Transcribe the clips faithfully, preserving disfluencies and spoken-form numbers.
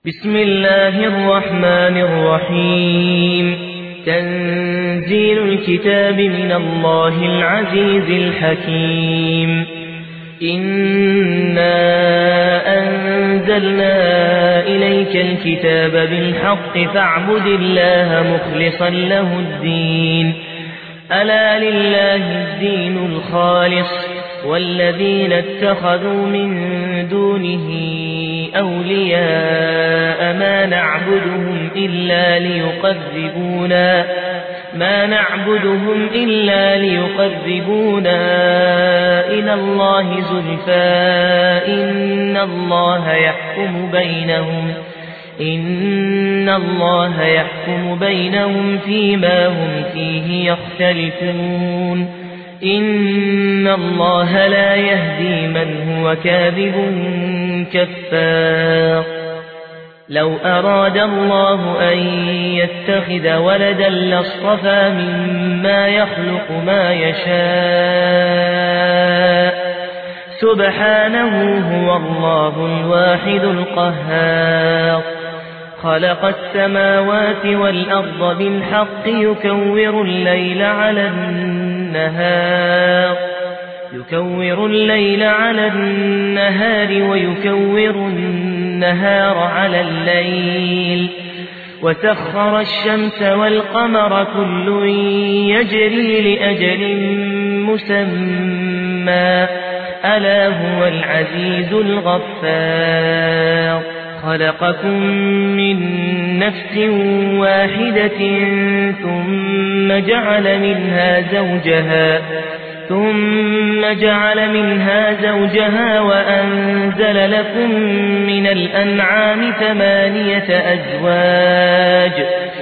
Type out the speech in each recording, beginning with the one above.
بسم الله الرحمن الرحيم. تنزيل الكتاب من الله العزيز الحكيم. إنا أنزلنا إليك الكتاب بالحق فاعبد الله مخلصا له الدين. ألا لله الدين الخالص والذين اتخذوا من دونه أولياء ما نعبدهم إلا ليقربونا ما نعبدهم إلا ليقربونا إلى الله زلفى إن الله يحكم بينهم إن الله يحكم بينهم فيما هم فيه يختلفون. إن الله لا يهدي من هو كاذب كفار. لو أراد الله أن يتخذ ولدا لاصطفى مما يخلق ما يشاء سبحانه هو الله الواحد القهار. خلق السماوات والأرض بالحق يكور الليل على النهار يكور الليل على النهار ويكور النهار على الليل وسخر الشمس والقمر كل يجري لأجل مسمى ألا هو العزيز الغفار. خلقكم من نفس واحدة ثم جعل منها زوجها ثم جعل منها زوجها وأنزل لكم من الأنعام ثمانية أزواج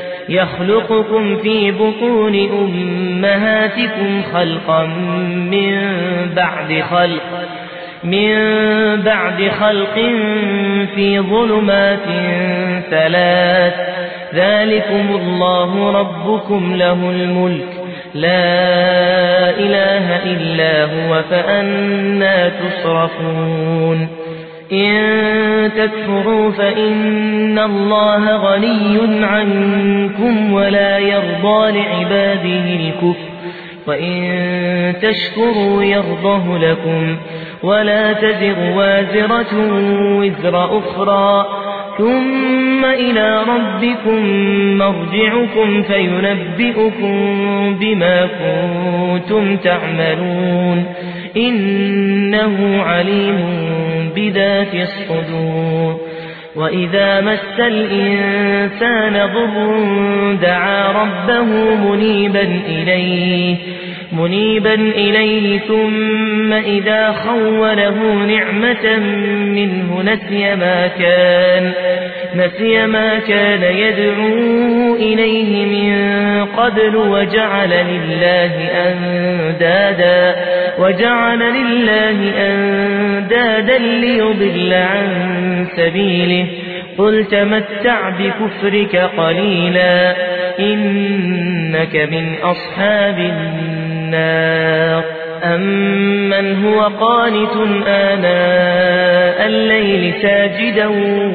يخلقكم في بطون أمهاتكم خلقا من بعد خلق من بعد خلق في ظلمات ثلاث ذلكم الله ربكم له الملك لا إله إلا هو فأنى تصرفون. إن تكفروا فإن الله غني عنكم ولا يرضى لعباده الكفر وإن تشكروا يرضه لكم ولا تزر وازرة وزر أخرى ثم إلى ربكم مرجعكم فينبئكم بما كنتم تعملون إنه عليم بذات الصدور. وإذا مس الإنسان ضر دعا ربه منيبا إليه منيبا إليه ثم إذا خوله نعمة منه نسي ما كان نسي ما كان يدعو إليه من قبل وجعل لله أندادا وجعل لله أندادا ليضل عن سبيله. قل تمتع بكفرك قليلا إنك من أصحاب النار. أمن هو قانت آناء الليل ساجدا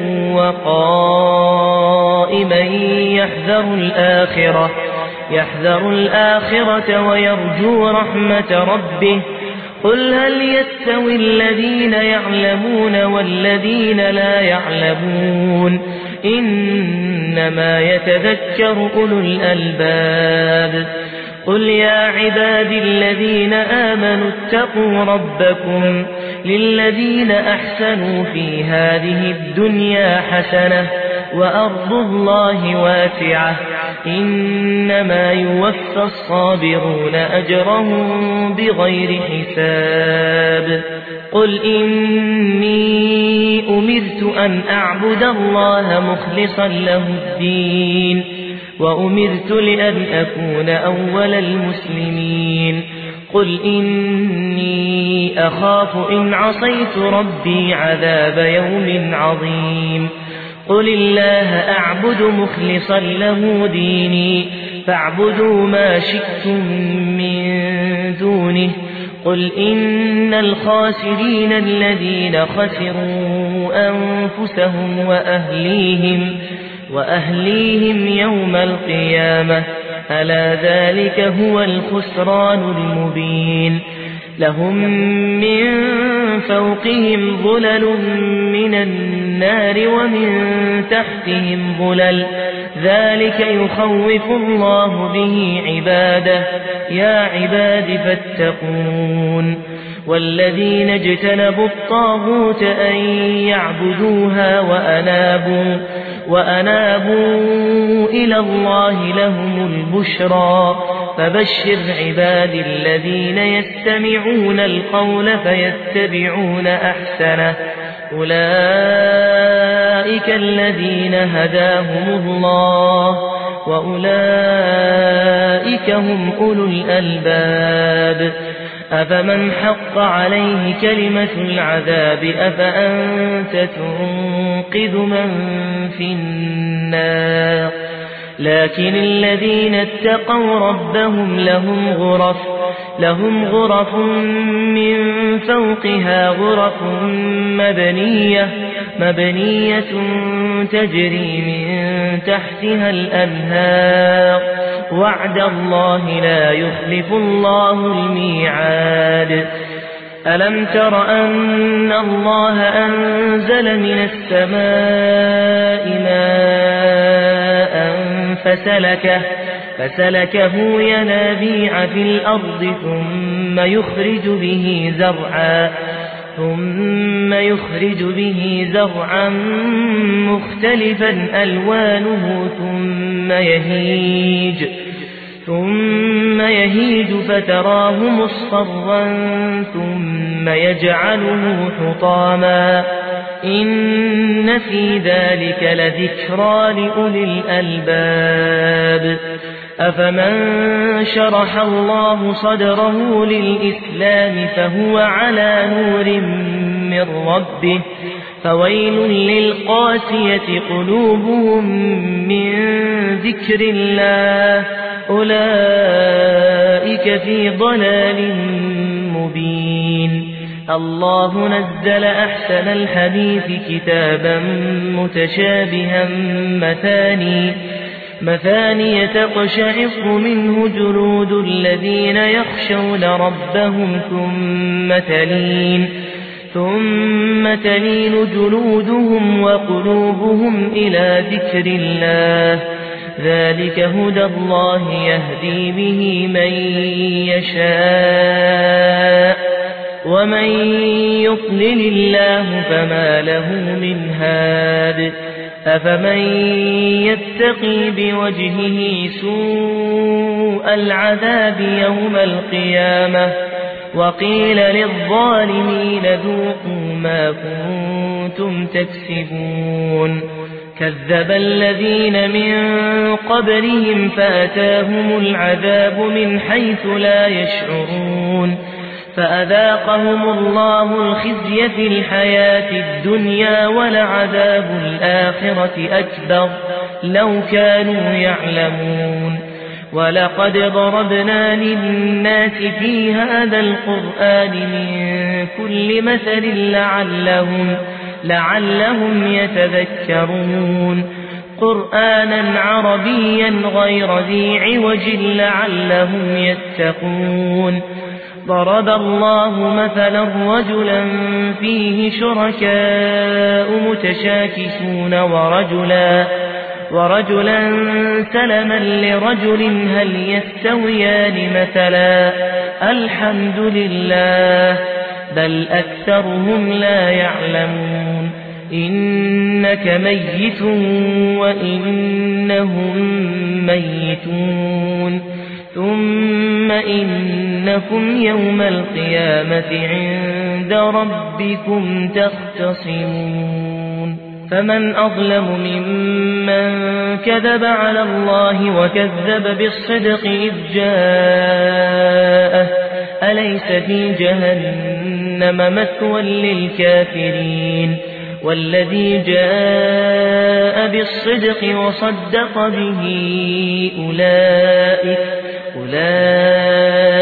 وقائما يحذر الآخرة يحذر الآخرة ويرجو رحمة ربه. قل هل يستوي الذين يعلمون والذين لا يعلمون إنما يتذكر أولو الألباب. قل يا عبادي الذين آمنوا اتقوا ربكم للذين أحسنوا في هذه الدنيا حسنة وأرض الله واسعة إنما يوفى الصابرون أجرهم بغير حساب. قل إني أمرت أن أعبد الله مخلصا له الدين وأمرت لأن أكون أول المسلمين. قل إني أخاف إن عصيت ربي عذاب يوم عظيم. قل الله أعبد مخلصا له ديني فاعبدوا ما شئتم من دونه قل إن الخاسرين الذين خسروا أنفسهم وأهليهم, وأهليهم يوم القيامة ألا ذلك هو الخسران المبين لهم من فوقهم ظلل من النار ومن تحتهم ظلل ذلك يخوف الله به عباده يا عباد فاتقون والذين اجتنبوا الطاغوت أن يعبدوها وأنابوا, وأنابوا إلى الله لهم البشرى فبشر عباد الذين يستمعون القول فيتبعون أحسنه أولئك الذين هداهم الله وأولئك هم أولو الألباب أفمن حق عليه كلمة العذاب أفأنت تنقذ من في النار لكن الذين اتقوا ربهم لهم غرف لهم غرف من فوقها غرف مبنية مبنية تجري من تحتها الأنهار وعد الله لا يخلف الله الميعاد ألم تر أن الله أنزل من السماء ماء فسلكه, فسلكه ينابيع في الأرض ثم يخرج به زرعا ثم يخرج به زرعا مختلفا ألوانه ثم يهيج ثم يهيج فتراه مصفرا ثم يجعله حطاما إن في ذلك لذكرى لأولي الألباب أفمن شرح الله صدره للإسلام فهو على نور من ربه فويل للقاسية قلوبهم من ذكر الله أولئك في ضلال مبين الله نزل أحسن الحديث كتابا متشابها مثاني مثاني تقشعر منه جلود الذين يخشون ربهم ثم تلين ثم تلين جلودهم وقلوبهم إلى ذكر الله ذلك هدى الله يهدي به من يشاء ومن يضلل الله فما له من هاد أفمن يتقي بوجهه سوء العذاب يوم القيامة وقيل للظالمين ذوقوا ما كنتم تكسبون كذب الذين من قبلهم فأتاهم العذاب من حيث لا يشعرون فأذاقهم الله الخزي في الحياة الدنيا ولعذاب الآخرة أكبر لو كانوا يعلمون ولقد ضربنا للناس في هذا القرآن من كل مثل لعلهم, لعلهم يتذكرون قرآنا عربيا غير ذي عوج لعلهم يتقون ضرب الله مثلا رجلا فيه شركاء متشاكسون ورجلا, ورجلا سلما لرجل هل يستويان مثلا الحمد لله بل أكثرهم لا يعلمون إنك ميت وإنهم ميتون ثم إنكم يوم القيامة عند ربكم تختصمون فمن أظلم ممن كذب على الله وكذب بالصدق إذ جاءه أليس في جهنم مثوى للكافرين والذي جاء بالصدق وصدق به أولئك, أولئك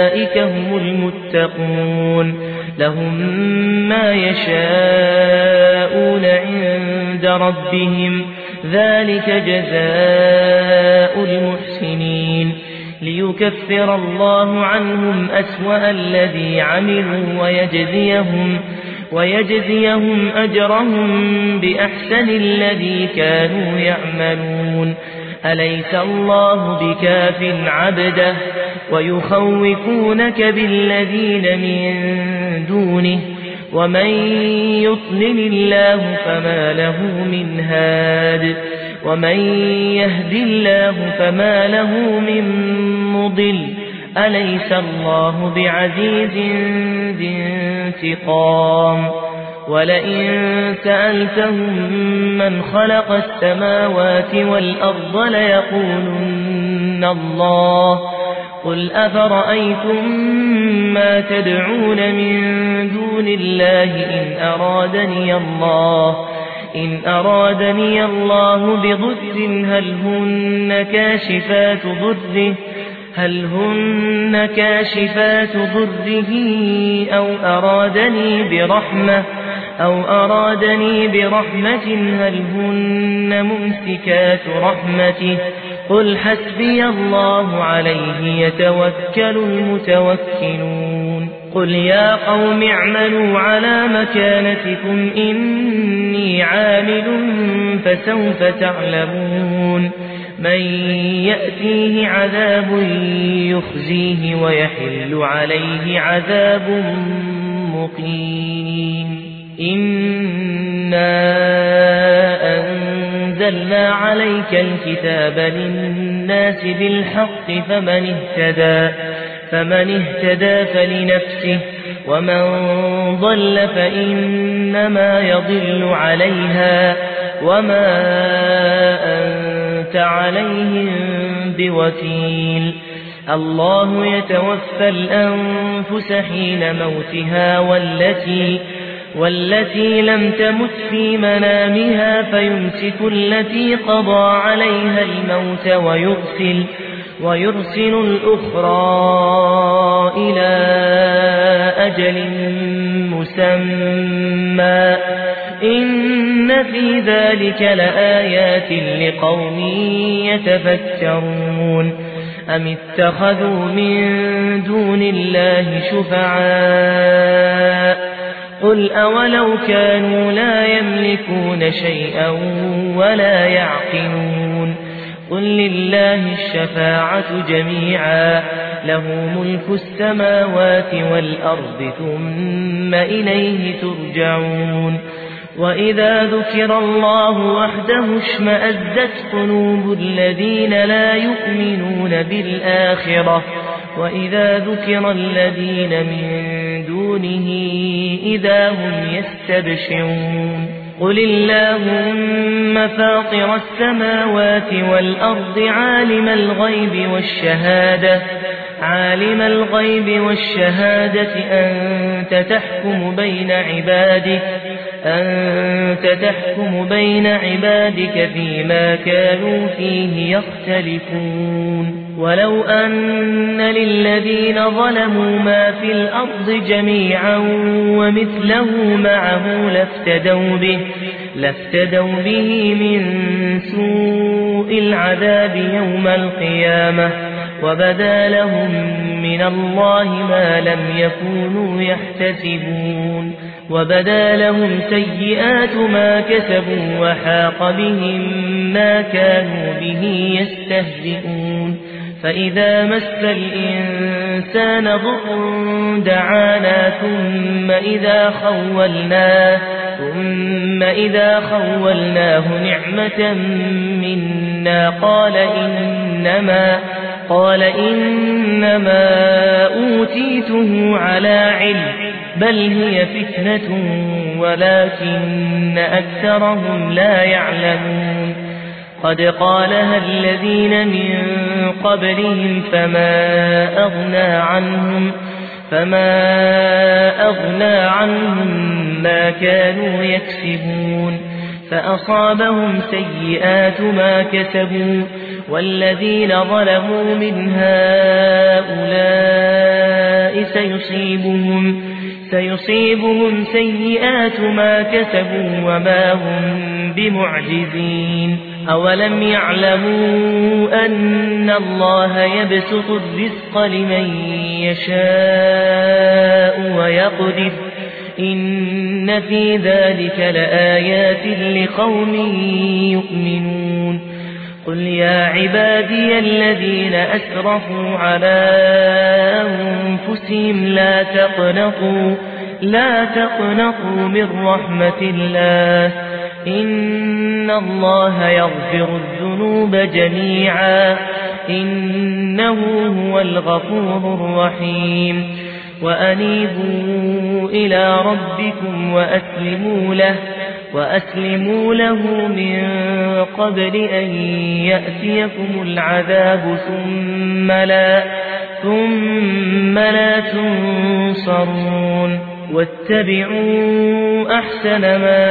أولئك هم المتقون لهم ما يشاءون عند ربهم ذلك جزاء المحسنين ليكفر الله عنهم أسوأ الذي عملوا ويجزيهم ويجزيهم أجرهم بأحسن الذي كانوا يعملون أليس الله بكاف عبده ويخوفونك بالذين من دونه ومن يضلل الله فما له من هاد ومن يهد الله فما له من مضل أليس الله بعزيز ذي انتقام ولئن سألتهم من خلق السماوات والأرض ليقولن الله قل أفرأيتم ما تدعون من دون الله إن أرادني الله إن أرادني الله بضر هل هن كاشفات ضره هل هن كاشفات ضره أو أرادني برحمة أو أرادني برحمة هل هن ممسكات رحمته قل حسبي الله عليه يتوكل المتوكلون قل يا قوم اعملوا على مكانتكم إني عامل فسوف تعلمون من يأتيه عذاب يخزيه ويحل عليه عذاب مقيم إنا أنزلنا عليك الكتاب للناس بالحق فمن اهتدى فمن اهتدى فلنفسه ومن ضل فإنما يضل عليها وما أنت عليهم بوكيل الله يتوفى الأنفس حين موتها والتي والتي لم تمت في منامها فيمسك التي قضى عليها الموت ويرسل ويرسل الأخرى إلى أجل مسمى إن في ذلك لآيات لقوم يتفكرون أم اتخذوا من دون الله شفعاء قل أولو كانوا لا يملكون شيئا ولا يعقلون قل لله الشفاعة جميعا له ملك السماوات والأرض ثم إليه ترجعون وإذا ذكر الله وحده اشمأزت قلوب الذين لا يؤمنون بالآخرة وإذا ذكر الذين من دونه إذا هم يستبشرون قل اللهم فاطر السماوات والأرض عالم الغيب والشهادة عالم الغيب والشهادة أنت تحكم بين عبادك أنت تحكم بين عبادك فيما كانوا فيه يختلفون ولو أن للذين ظلموا ما في الأرض جميعا ومثله معه لافتدوا به لافتدوا به من سوء العذاب يوم القيامة وبدا لهم من الله ما لم يكونوا يحتسبون وبدا لهم سيئات ما كسبوا وحاق بهم ما كانوا به يستهزئون فإذا مس الإنسان ضر دعانا ثم إذا خولناه ثم إذا خولناه نعمة منا قال إنما قال إنما أوتيته على علم بل هي فتنة ولكن أكثرهم لا يعلمون قد قالها الذين من قبلهم فما أغنى عنهم فما أغنى عنهم ما كانوا يكسبون فأصابهم سيئات ما كسبوا والذين ظلموا من هؤلاء سيصيبهم سيصيبهم سيئات ما كسبوا وما هم بمعجزين أولم يعلموا أن الله يبسط الرزق لمن يشاء ويقدر إن في ذلك لآيات لقوم يؤمنون قل يا عبادي الذين أسرفوا على أنفسهم لا تقنطوا لا تقنطوا من رحمة الله إن الله يغفر الذنوب جميعا إنه هو الغفور الرحيم وأنيبوا إلى ربكم وأسلموا له وأسلموا له من قبل أن يأتيكم العذاب ثم لا ثم لا تنصرون واتبعوا أحسن ما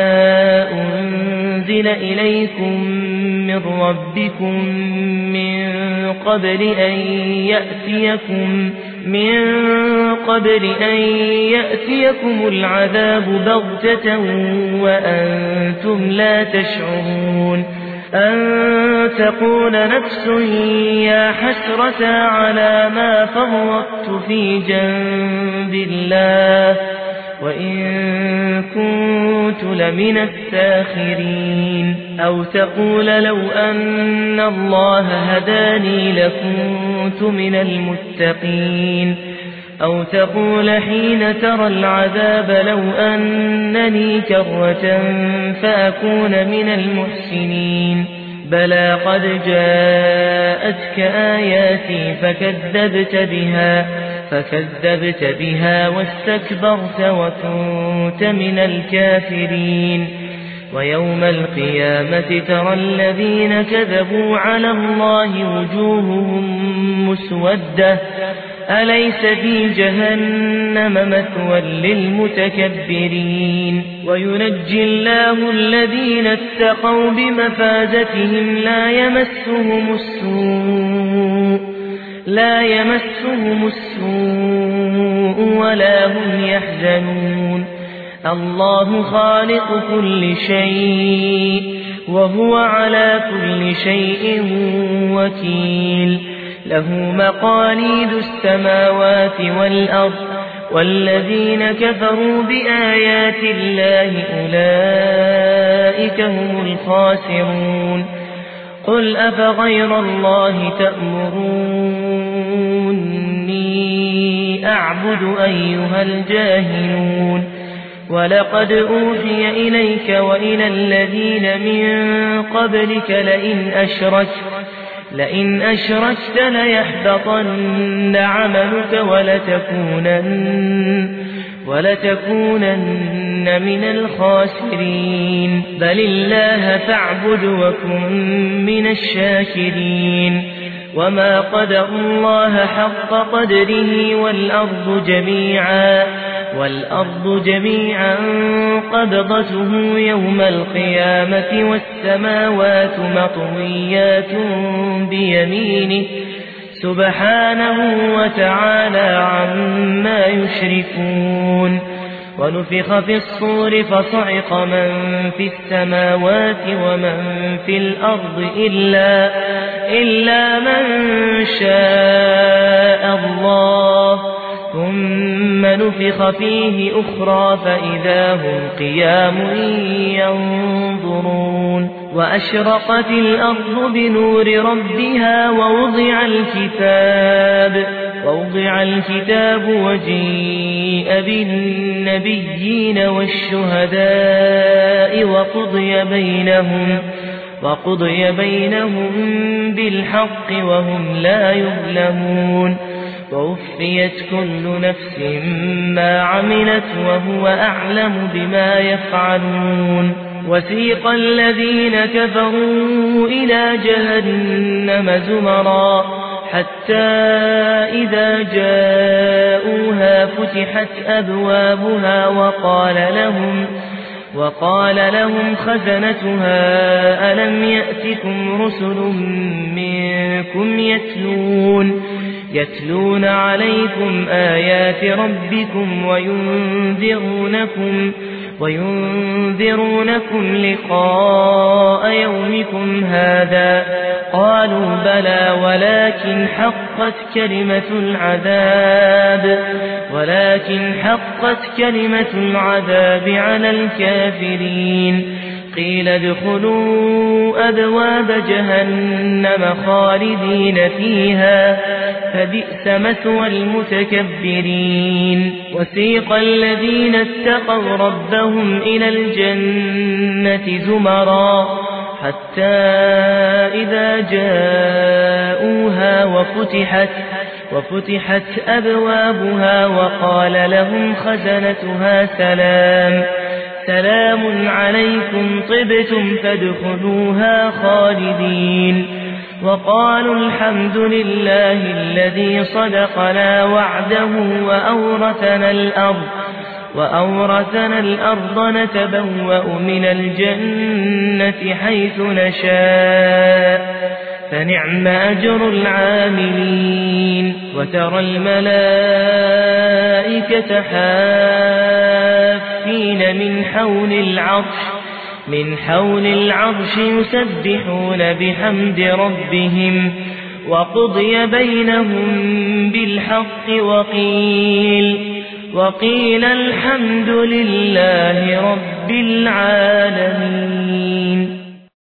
أنزل إليكم من ربكم من قبل أن يأتيكم من قبل أن يأتيكم العذاب بغتة وأنتم لا تشعرون أن تقول نفس يا حسرة على ما فرطت في جنب الله وإن كنت لمن الساخرين أو تقول لو أن الله هداني لكنت من المتقين أو تقول حين ترى العذاب لو أنني كرة فأكون من المحسنين بلى قد جاءتك آياتي فكذبت بها فكذبت بها واستكبرت وكنت من الكافرين ويوم القيامة ترى الذين كذبوا على الله وجوههم مسودة أليس في جهنم مثوى للمتكبرين وينجي الله الذين اتقوا بمفازتهم لا يمسهم السوء لا يمسهم السوء ولا هم يحزنون الله خالق كل شيء وهو على كل شيء وكيل له مقاليد السماوات والأرض والذين كفروا بآيات الله أولئك هم الخاسرون قل أفغير الله تأمروني أعبد أيها الجاهلون ولقد أوحي إليك وإلى الذين من قبلك لئن أشركت لئن أشركت ليحبطن عملك ولتكونن ولتكونن من الخاسرين بل الله فاعبد وكن من الشاكرين وما قدر الله حق قدره والأرض جميعا والأرض جميعا قبضته يوم القيامة والسماوات مطويات بيمينه سبحانه وتعالى عما يشركون ونفخ في الصور فصعق من في السماوات ومن في الأرض إلا, إلا من شاء الله ثم نفخ فيه أخرى فإذا هم قيام ينظرون وأشرقت الأرض بنور ربها ووضع الكتاب ووضع الكتاب وجيء بالنبيين والشهداء وقضي بينهم وقضي بينهم بالحق وهم لا يظلمون ووفيت كل نفس ما عملت وهو أعلم بما يفعلون وسيق الذين كفروا إلى جهنم زمرا حتى إذا جاءوها فتحت أبوابها وقال لهم وقال لهم خزنتها ألم يأتكم رسل منكم يتلون يتلون عليكم آيات ربكم وينذرونكم وينذرونكم لقاء يومكم هذا قالوا بلى ولكن حقت كلمة العذاب ولكن حقت كلمة العذاب على الكافرين قيل ادخلوا أبواب جهنم خالدين فيها فبئس مثوى المتكبرين وسيق الذين اتقوا ربهم إلى الجنة زمرا حتى إذا جاءوها وفتحت وفتحت أبوابها وقال لهم خزنتها سلام سلام عليكم طبتم فادخلوها خالدين وقالوا الحمد لله الذي صدقنا وعده وأورثنا الأرض وأورثنا الأرض نتبوأ من الجنة حيث نشاء فنعم أجر العاملين وترى الملائكة حافين من حول العرش من حول العرش يسبحون بحمد ربهم وقضي بينهم بالحق وقيل وقيل الحمد لله رب العالمين.